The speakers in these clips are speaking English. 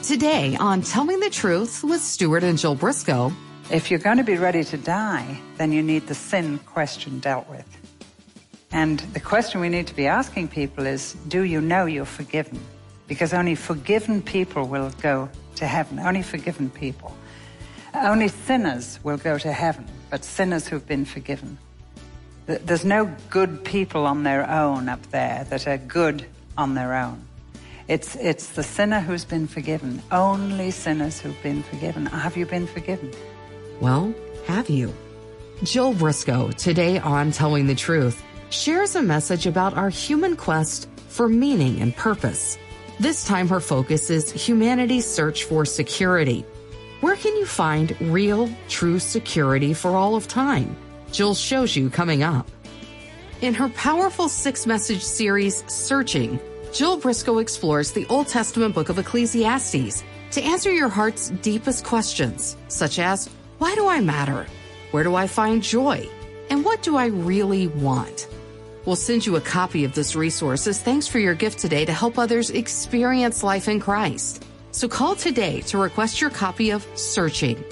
Today on Telling the Truth with Stuart and Jill Briscoe. If you're going to be ready to die, then you need the sin question dealt with. And the question we need to be asking people is, do you know you're forgiven? Because only forgiven people will go to heaven. Only forgiven people. Only sinners will go to heaven, but sinners who've been forgiven. There's no good people on their own up there that are good on their own. It's the sinner who's been forgiven. Only sinners who've been forgiven. Have you been forgiven? Well, have you? Jill Briscoe, today on Telling the Truth, shares a message about our human quest for meaning and purpose. This time her focus is humanity's search for security. Where can you find real, true security for all of time? Jill shows you coming up. In her powerful 6-message series, Searching, Jill Briscoe explores the Old Testament book of Ecclesiastes to answer your heart's deepest questions, such as, why do I matter? Where do I find joy? And what do I really want? We'll send you a copy of this resource as thanks for your gift today to help others experience life in Christ. So call today to request your copy of Searching.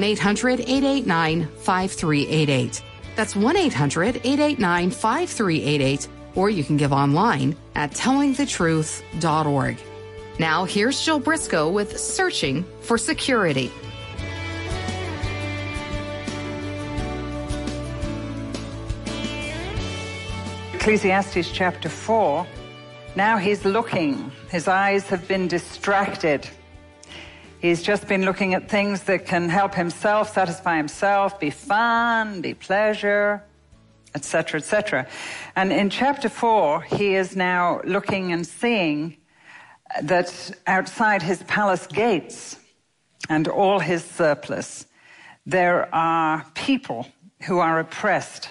1-800-889-5388. That's 1-800-889-5388. Or you can give online at tellingthetruth.org. Now here's Jill Briscoe with Searching for Security. Ecclesiastes chapter 4. Now he's looking. His eyes have been distracted. He's just been looking at things that can help himself, satisfy himself, be fun, be pleasure, etc., etc. And in chapter 4, he is now looking and seeing that outside his palace gates and all his surplus, there are people who are oppressed.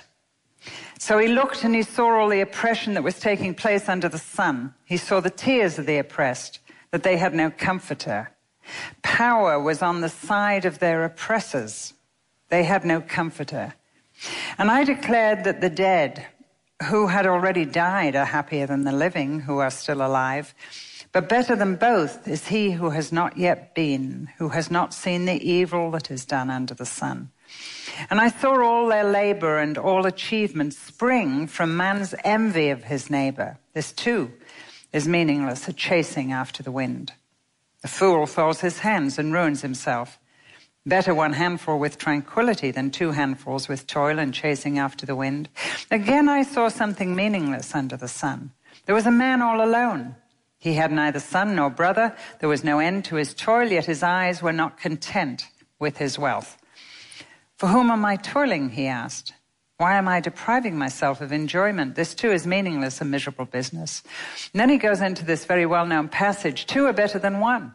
So he looked and he saw all the oppression that was taking place under the sun. He saw the tears of the oppressed, that they had no comforter. Power was on the side of their oppressors. They had no comforter. And I declared that the dead, who had already died, are happier than the living, who are still alive. But better than both is he who has not yet been, who has not seen the evil that is done under the sun. And I saw all their labor and all achievement spring from man's envy of his neighbor. This too is meaningless, a chasing after the wind. The fool folds his hands and ruins himself. Better one handful with tranquility than 2 handfuls with toil and chasing after the wind. Again I saw something meaningless under the sun. There was a man all alone. He had neither son nor brother. There was no end to his toil, yet his eyes were not content with his wealth. For whom am I toiling, he asked. Why am I depriving myself of enjoyment? This too is meaningless, a miserable business. And then he goes into this very well-known passage, 2 are better than 1.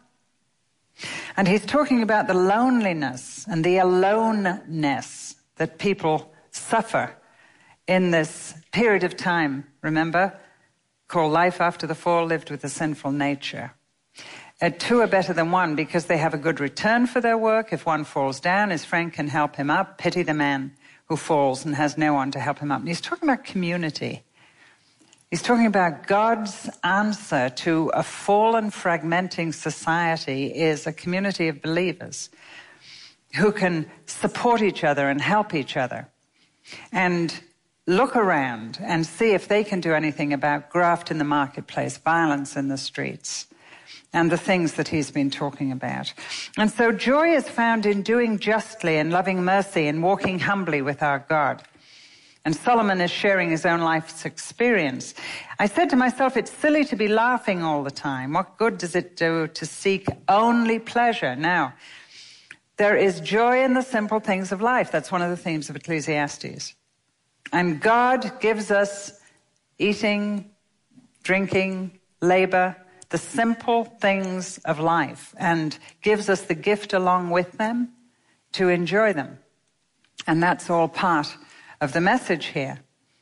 And he's talking about the loneliness and the aloneness that people suffer in this period of time, remember, called life after the fall, lived with a sinful nature. 2 are better than 1 because they have a good return for their work. If one falls down, his friend can help him up. Pity the man who falls and has no one to help him up. And he's talking about community. He's talking about God's answer to a fallen, fragmenting society is a community of believers who can support each other and help each other and look around and see if they can do anything about graft in the marketplace, violence in the streets, and the things that he's been talking about. And so joy is found in doing justly and loving mercy and walking humbly with our God. And Solomon is sharing his own life's experience. I said to myself, it's silly to be laughing all the time. What good does it do to seek only pleasure? Now, there is joy in the simple things of life. That's one of the themes of Ecclesiastes. And God gives us eating, drinking, labor, the simple things of life, and gives us the gift along with them to enjoy them. And that's all part of the message here.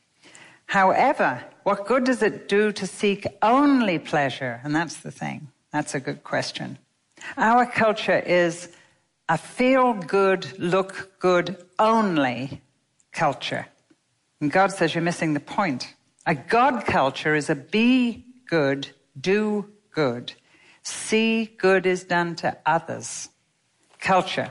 However, what good does it do to seek only pleasure? And that's the thing. That's a good question. Our culture is a feel-good, look-good only culture. And God says you're missing the point. A God culture is a be good, do good, See good is done to others. Culture.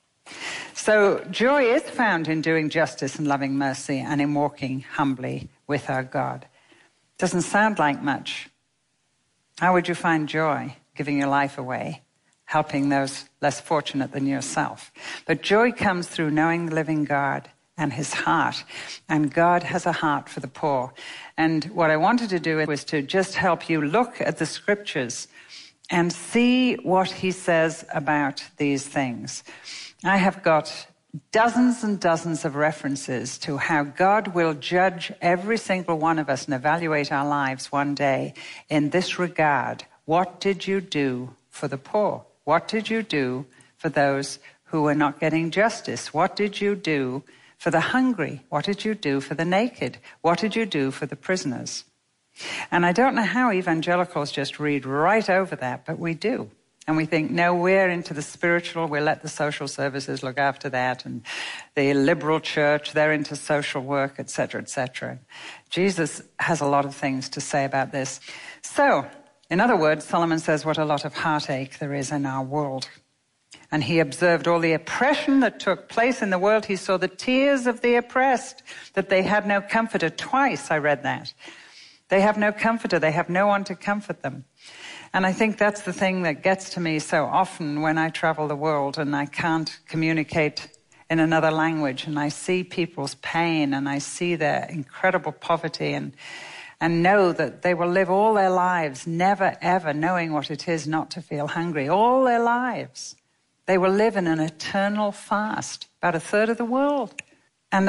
So joy is found in doing justice and loving mercy and in walking humbly with our God. Doesn't sound like much. How would you find joy? Giving your life away, helping those less fortunate than yourself. But joy comes through knowing the living God and his heart. And God has a heart for the poor. And what I wanted to do was to just help you look at the scriptures and see what he says about these things. I have got dozens and dozens of references to how God will judge every single one of us and evaluate our lives one day in this regard. What did you do for the poor? What did you do for those who were not getting justice? What did you do for the hungry? What did you do for the naked? What did you do for the prisoners? And I don't know how evangelicals just read right over that, but we do. And we think, no, we're into the spiritual, we'll let the social services look after that, and the liberal church, they're into social work, etc., etc. Jesus has a lot of things to say about this. So, in other words, Solomon says what a lot of heartache there is in our world. And he observed all the oppression that took place in the world. He saw the tears of the oppressed, that they had no comforter. Twice I read that. They have no comforter. They have no one to comfort them. And I think that's the thing that gets to me so often when I travel the world and I can't communicate in another language, and I see people's pain and I see their incredible poverty and know that they will live all their lives never ever knowing what it is not to feel hungry. All their lives. They will live in an eternal fast, about a third of the world. And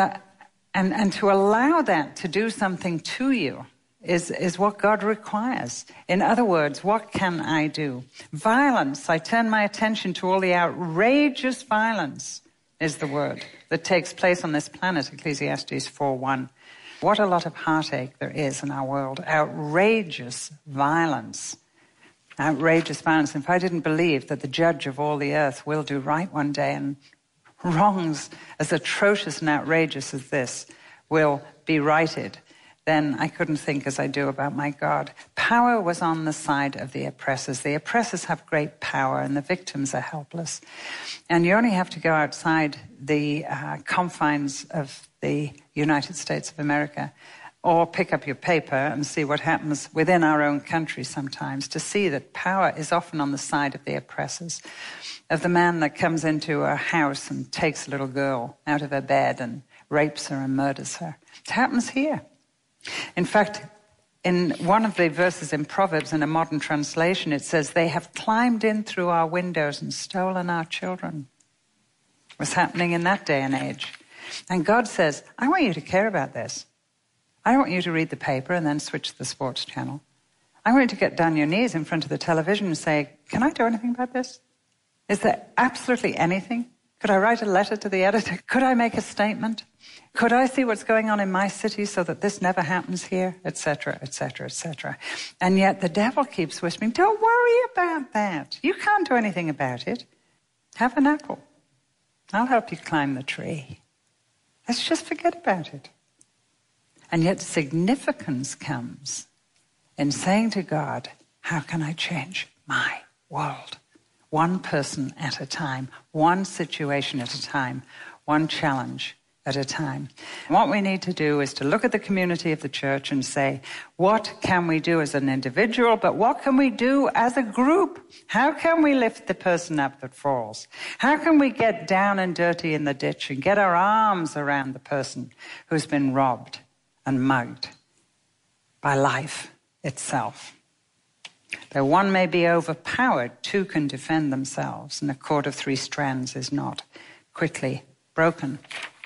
to allow that to do something to you is what God requires. In other words, what can I do? Violence. I turn my attention to all the outrageous violence, is the word, that takes place on this planet, Ecclesiastes 4:1. What a lot of heartache there is in our world. Outrageous violence. Outrageous violence. If I didn't believe that the judge of all the earth will do right one day, and wrongs as atrocious and outrageous as this will be righted, then I couldn't think as I do about my God. Power was on the side of the oppressors. The oppressors have great power and the victims are helpless. And you only have to go outside the confines of the United States of America or pick up your paper and see what happens within our own country sometimes to see that power is often on the side of the oppressors, of the man that comes into a house and takes a little girl out of her bed and rapes her and murders her. It happens here. In fact, in one of the verses in Proverbs in a modern translation, it says, they have climbed in through our windows and stolen our children. What's happening in that day and age? And God says, I want you to care about this. I don't want you to read the paper and then switch to the sports channel. I want you to get down on your knees in front of the television and say, can I do anything about this? Is there absolutely anything? Could I write a letter to the editor? Could I make a statement? Could I see what's going on in my city so that this never happens here? Etc., etc., etc. And yet the devil keeps whispering, don't worry about that. You can't do anything about it. Have an apple. I'll help you climb the tree. Let's just forget about it. And yet significance comes in saying to God, how can I change my world? One person at a time, one situation at a time, one challenge at a time. What we need to do is to look at the community of the church and say, what can we do as an individual, but what can we do as a group? How can we lift the person up that falls? How can we get down and dirty in the ditch and get our arms around the person who's been robbed and mugged by life itself? Though one may be overpowered, two can defend themselves, and a cord of 3 strands is not quickly broken.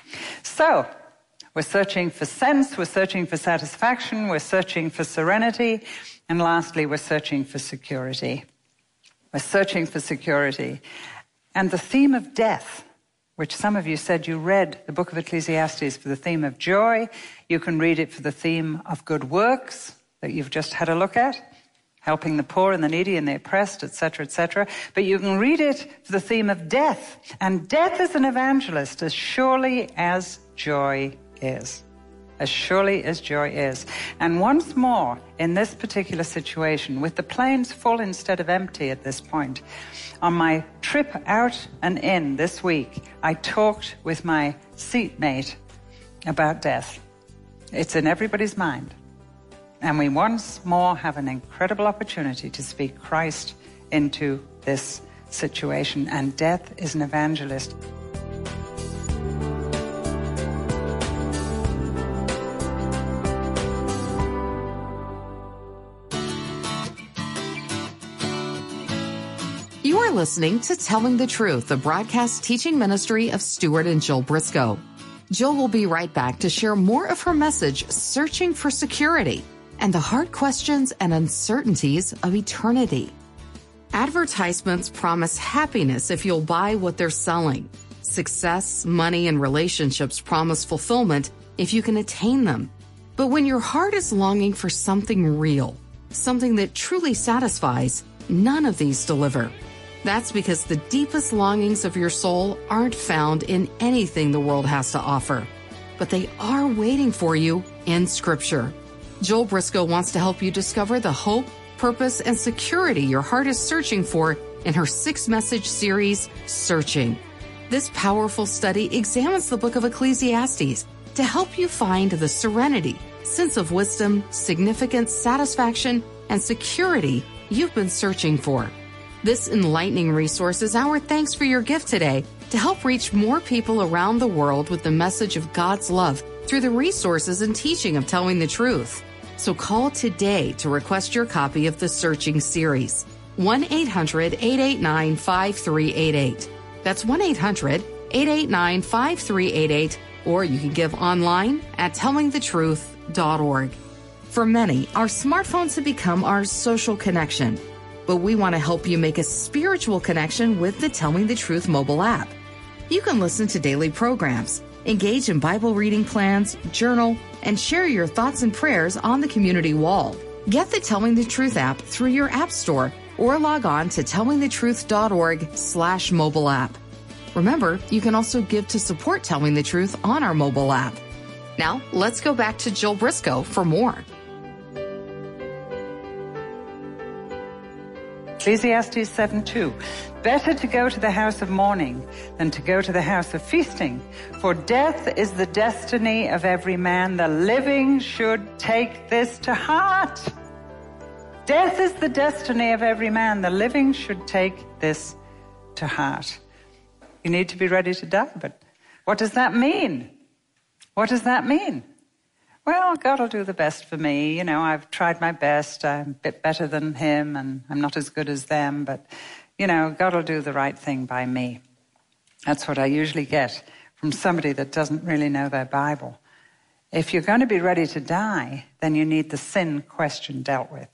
So, we're searching for sense, we're searching for satisfaction, we're searching for serenity, and lastly, we're searching for security. We're searching for security. And the theme of death, which some of you said you read the book of Ecclesiastes for the theme of joy, you can read it for the theme of good works that you've just had a look at, helping the poor and the needy and the oppressed, etc., etc. But you can read it for the theme of death. And death is an evangelist as surely as joy is. as surely as joy is. And once more, in this particular situation, with the planes full instead of empty at this point, on my trip out and in this week, I talked with my seatmate about death. It's in everybody's mind. And we once more have an incredible opportunity to speak Christ into this situation. And death is an evangelist. You are listening to Telling the Truth, the broadcast teaching ministry of Stuart and Jill Briscoe. Jill will be right back to share more of her message, Searching for Security, and the hard questions and uncertainties of eternity. Advertisements promise happiness if you'll buy what they're selling. Success, money, and relationships promise fulfillment if you can attain them. But when your heart is longing for something real, something that truly satisfies, none of these deliver. That's because the deepest longings of your soul aren't found in anything the world has to offer, but they are waiting for you in Scripture. Jill Briscoe wants to help you discover the hope, purpose, and security your heart is searching for in her 6-message series, Searching. This powerful study examines the book of Ecclesiastes to help you find the serenity, sense of wisdom, significance, satisfaction, and security you've been searching for. This enlightening resource is our thanks for your gift today to help reach more people around the world with the message of God's love through the resources and teaching of Telling the Truth. So call today to request your copy of the Searching series. 1-800-889-5388. That's 1-800-889-5388, or you can give online at tellingthetruth.org. For many, our smartphones have become our social connection, but we want to help you make a spiritual connection with the Telling the Truth mobile app. You can listen to daily programs, engage in Bible reading plans, journal, and share your thoughts and prayers on the community wall. Get the Telling the Truth app through your app store or log on to tellingthetruth.org/mobile app. Remember, you can also give to support Telling the Truth on our mobile app. Now, let's go back to Jill Briscoe for more. Ecclesiastes 7:2. Better to go to the house of mourning than to go to the house of feasting, for death is the destiny of every man. The living should take this to heart. Death is the destiny of every man. The living should take this to heart. You need to be ready to die, but what does that mean? What does that mean? Well, God will do the best for me. You know, I've tried my best. I'm a bit better than him, and I'm not as good as them. But, you know, God will do the right thing by me. That's what I usually get from somebody that doesn't really know their Bible. If you're going to be ready to die, then you need the sin question dealt with.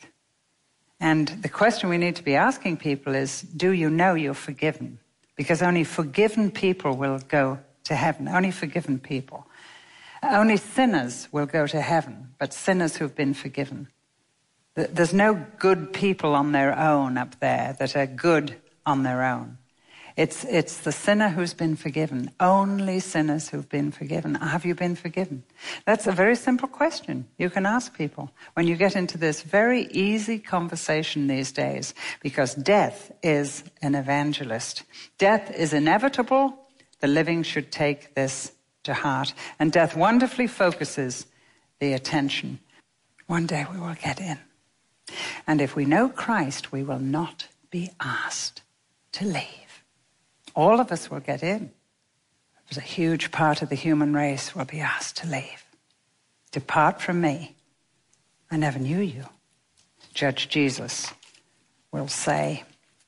And the question we need to be asking people is, do you know you're forgiven? Because only forgiven people will go to heaven. Only forgiven people. Only sinners will go to heaven, but sinners who've been forgiven. There's no good people on their own up there that are good on their own. It's the sinner who's been forgiven. Only sinners who've been forgiven. Have you been forgiven? That's a very simple question you can ask people when you get into this very easy conversation these days, because death is an evangelist. Death is inevitable. The living should take this to heart. And death wonderfully focuses the attention. One day we will get in. And if we know Christ, we will not be asked to leave. All of us will get in. But a huge part of the human race will be asked to leave. Depart from me. I never knew you. Judge Jesus will say.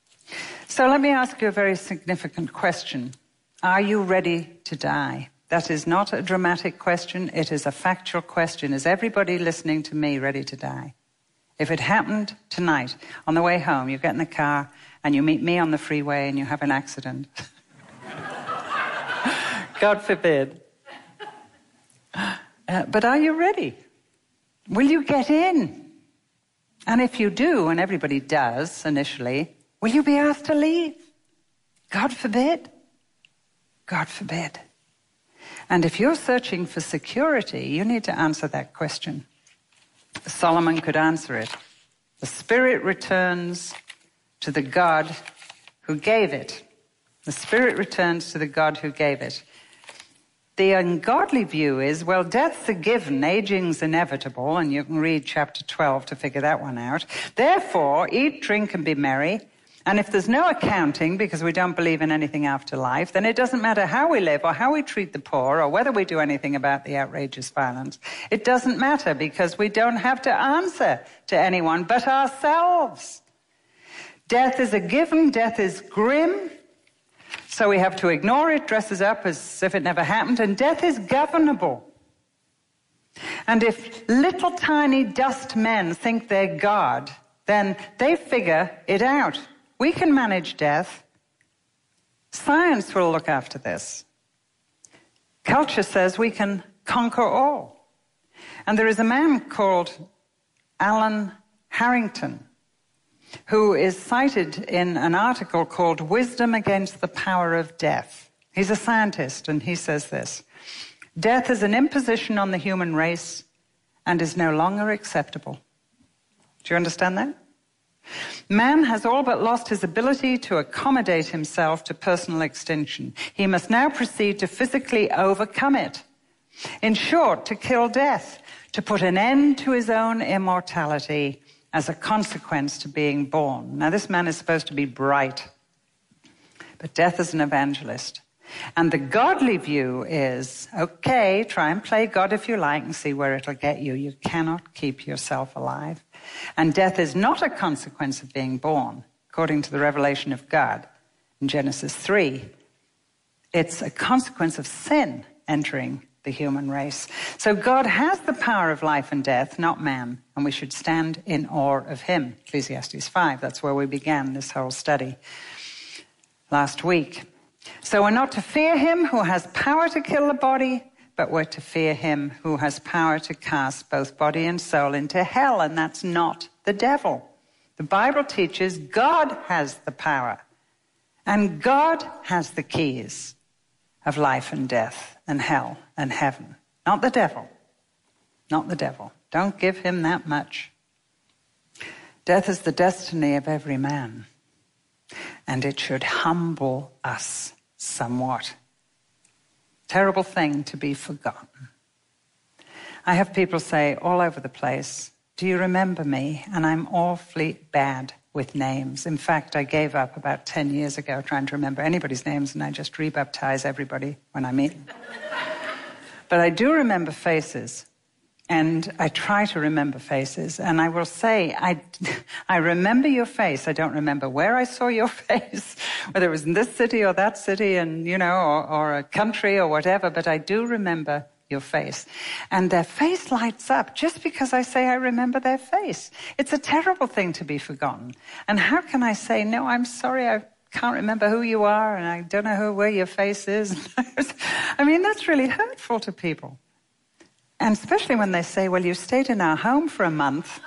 So let me ask you a very significant question. Are you ready to die? That is not a dramatic question. It is a factual question. Is everybody listening to me ready to die? If it happened tonight, on the way home, you get in the car and you meet me on the freeway and you have an accident. God forbid. But are you ready? Will you get in? And if you do, and everybody does initially, will you be asked to leave? God forbid. God forbid. And if you're searching for security, you need to answer that question. Solomon could answer it. The spirit returns to the God who gave it. The spirit returns to the God who gave it. The ungodly view is, well, death's a given, aging's inevitable, and you can read chapter 12 to figure that one out. Therefore, eat, drink, and be merry. And if there's no accounting, because we don't believe in anything after life, then it doesn't matter how we live or how we treat the poor or whether we do anything about the outrageous violence. It doesn't matter because we don't have to answer to anyone but ourselves. Death is a given. Death is grim. So we have to ignore it, dress it up as if it never happened. And death is governable. And if little tiny dust men think they're God, then they figure it out. We can manage death. Science will look after this. Culture says we can conquer all. And there is a man called Alan Harrington who is cited in an article called Wisdom Against the Power of Death. He's a scientist, and he says this: death is an imposition on the human race and is no longer acceptable. Do you understand that? Man has all but lost his ability to accommodate himself to personal extinction. He must now proceed to physically overcome it. In short, to kill death, to put an end to his own immortality as a consequence to being born. Now, this man is supposed to be bright, but death is an evangelist. And the godly view is, okay, try and play God if you like and see where it'll get you. You cannot keep yourself alive. And death is not a consequence of being born, according to the revelation of God in Genesis 3. It's a consequence of sin entering the human race. So God has the power of life and death, not man, and we should stand in awe of him. Ecclesiastes 5, that's where we began this whole study last week. So we're not to fear him who has power to kill the body, but we're to fear him who has power to cast both body and soul into hell, and that's not the devil. The Bible teaches God has the power, and God has the keys of life and death and hell and heaven. Not the devil. Not the devil. Don't give him that much. Death is the destiny of every man, and it should humble us somewhat. Terrible thing to be forgotten. I have people say all over the place, do you remember me? And I'm awfully bad with names. In fact, I gave up about 10 years ago trying to remember anybody's names, and I just rebaptize everybody when I meet them. But I do remember faces, and I try to remember faces, and I will say, I remember your face. I don't remember where I saw your face, whether it was in this city or that city, and or a country or whatever, but I do remember your face. And their face lights up just because I say I remember their face. It's a terrible thing to be forgotten. And how can I say, no, I'm sorry, I can't remember who you are, and I don't know where your face is. I mean, that's really hurtful to people. And especially when they say, well, you stayed in our home for a month.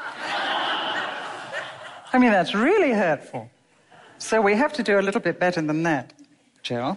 I mean, that's really hurtful. So we have to do a little bit better than that, Jill.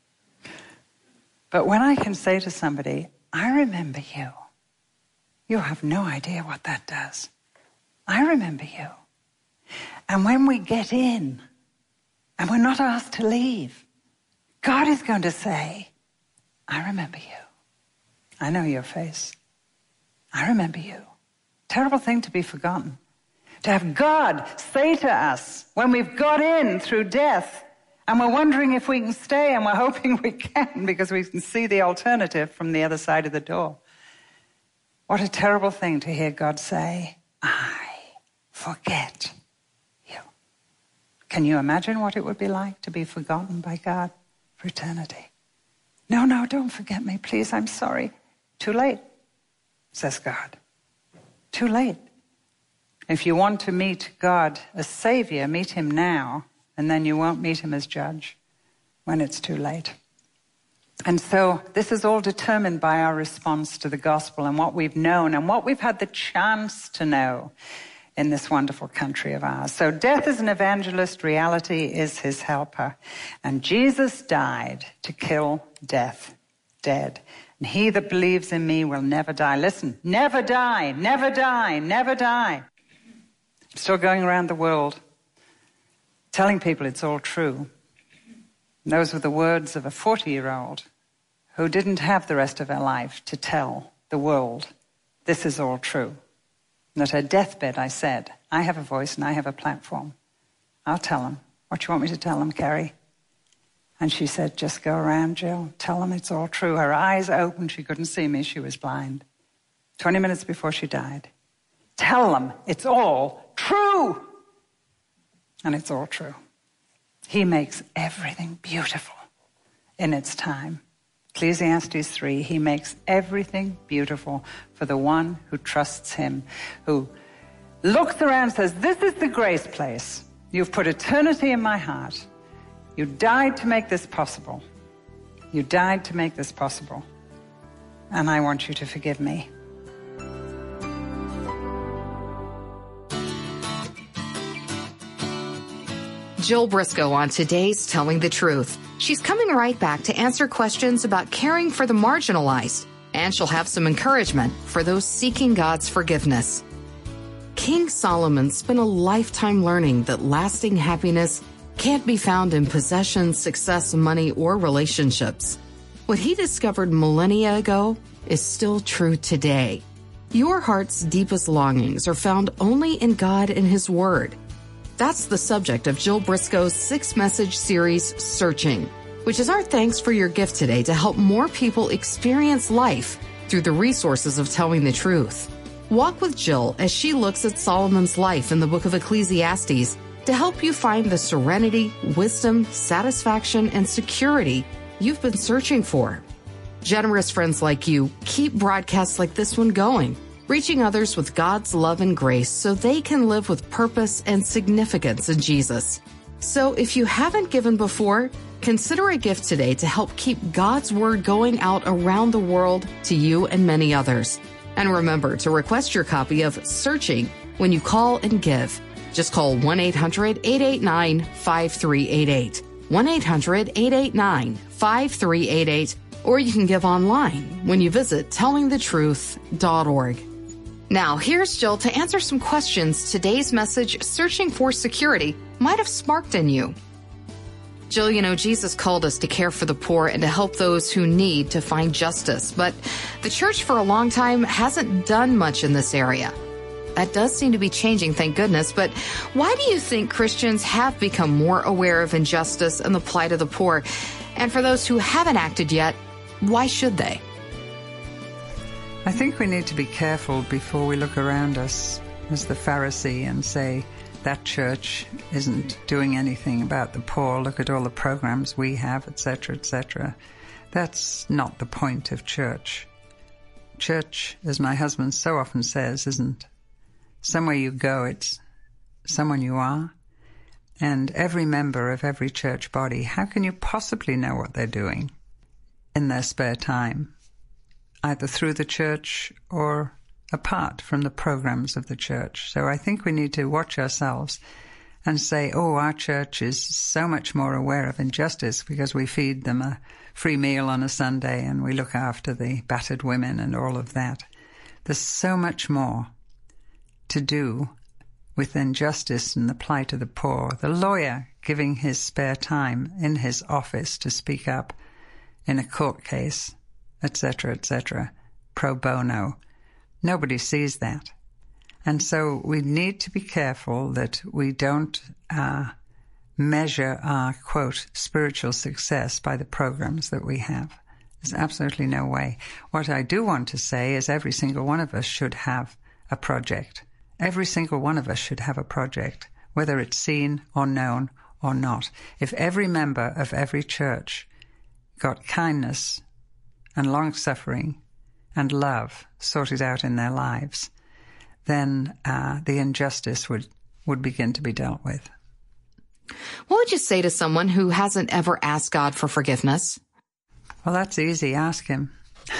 But when I can say to somebody, I remember you, you have no idea what that does. I remember you. And when we get in, and we're not asked to leave, God is going to say, I remember you. I know your face. I remember you. Terrible thing to be forgotten. To have God say to us when we've got in through death and we're wondering if we can stay, and we're hoping we can because we can see the alternative from the other side of the door. What a terrible thing to hear God say, I forget you. Can you imagine what it would be like to be forgotten by God for eternity? No, don't forget me, please, I'm sorry. Too late, says God. Too late. If you want to meet God as Savior, meet him now, and then you won't meet him as judge when it's too late. And so this is all determined by our response to the gospel and what we've known and what we've had the chance to know in this wonderful country of ours. So death is an evangelist, reality is his helper. And Jesus died to kill death dead. And he that believes in me will never die. Listen, never die, never die, never die. I'm still going around the world telling people it's all true. And those were the words of a 40-year-old who didn't have the rest of her life to tell the world, this is all true. And at her deathbed, I said, I have a voice and I have a platform. I'll tell them. What do you want me to tell them, Kerry? And she said, just go around, Jill. Tell them it's all true. Her eyes opened. She couldn't see me. She was blind. 20 minutes before she died. Tell them it's all true. And it's all true. He makes everything beautiful in its time. Ecclesiastes 3, he makes everything beautiful for the one who trusts him, who looks around and says, this is the grace place. You've put eternity in my heart. You died to make this possible. You died to make this possible. And I want you to forgive me. Jill Briscoe on today's Telling the Truth. She's coming right back to answer questions about caring for the marginalized, and she'll have some encouragement for those seeking God's forgiveness. King Solomon spent a lifetime learning that lasting happiness can't be found in possessions, success, money, or relationships. What he discovered millennia ago is still true today. Your heart's deepest longings are found only in God and His Word. That's the subject of Jill Briscoe's 6-message series, Searching, which is our thanks for your gift today to help more people experience life through the resources of telling the truth. Walk with Jill as she looks at Solomon's life in the book of Ecclesiastes to help you find the serenity, wisdom, satisfaction, and security you've been searching for. Generous friends like you keep broadcasts like this one going, reaching others with God's love and grace so they can live with purpose and significance in Jesus. So if you haven't given before, consider a gift today to help keep God's Word going out around the world to you and many others. And remember to request your copy of Searching when you call and give. Just call 1-800-889-5388. 1-800-889-5388. Or you can give online when you visit tellingthetruth.org. Now, here's Jill to answer some questions today's message, Searching for Security, might have sparked in you. Jill, you know, Jesus called us to care for the poor and to help those who need to find justice, but the church for a long time hasn't done much in this area. That does seem to be changing, thank goodness, but why do you think Christians have become more aware of injustice and the plight of the poor? And for those who haven't acted yet, why should they? I think we need to be careful before we look around us as the Pharisee and say, that church isn't doing anything about the poor, look at all the programs we have, etc., etc. That's not the point of church. Church, as my husband so often says, isn't somewhere you go, it's someone you are. And every member of every church body, how can you possibly know what they're doing in their spare time, either through the church or apart from the programs of the church? So I think we need to watch ourselves and say, oh, our church is so much more aware of injustice because we feed them a free meal on a Sunday and we look after the battered women and all of that. There's so much more to do with injustice and the plight of the poor. The lawyer giving his spare time in his office to speak up in a court case, etc., etc., pro bono. Nobody sees that. And so we need to be careful that we don't measure our, quote, spiritual success by the programs that we have. There's absolutely no way. What I do want to say is every single one of us should have a project. Every single one of us should have a project, whether it's seen or known or not. If every member of every church got kindness and long-suffering and love sorted out in their lives, then the injustice would begin to be dealt with. What would you say to someone who hasn't ever asked God for forgiveness? Well, that's easy. Ask him.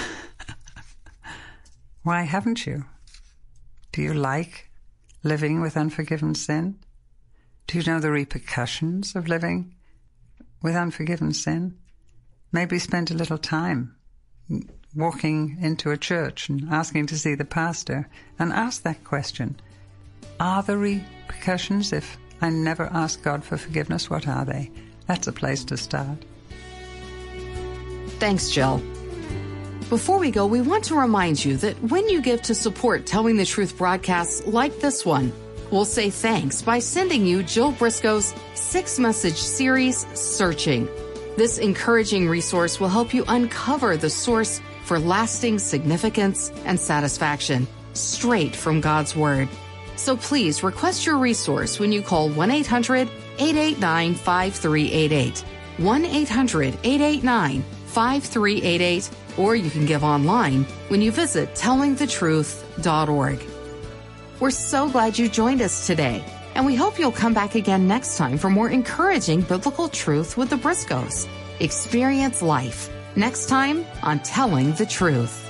Why haven't you? Do you like living with unforgiven sin? Do you know the repercussions of living with unforgiven sin? Maybe spend a little time walking into a church and asking to see the pastor, and ask that question. Are there repercussions if I never ask God for forgiveness? What are they? That's a place to start. Thanks, Jill. Before we go, we want to remind you that when you give to support Telling the Truth broadcasts like this one, we'll say thanks by sending you Jill Briscoe's 6-message series, Searching. This encouraging resource will help you uncover the source for lasting significance and satisfaction straight from God's Word. So please request your resource when you call 1-800-889-5388, 1-800-889-5388, or you can give online when you visit tellingthetruth.org. We're so glad you joined us today, and we hope you'll come back again next time for more encouraging biblical truth with the Briscoes. Experience life next time on Telling the Truth.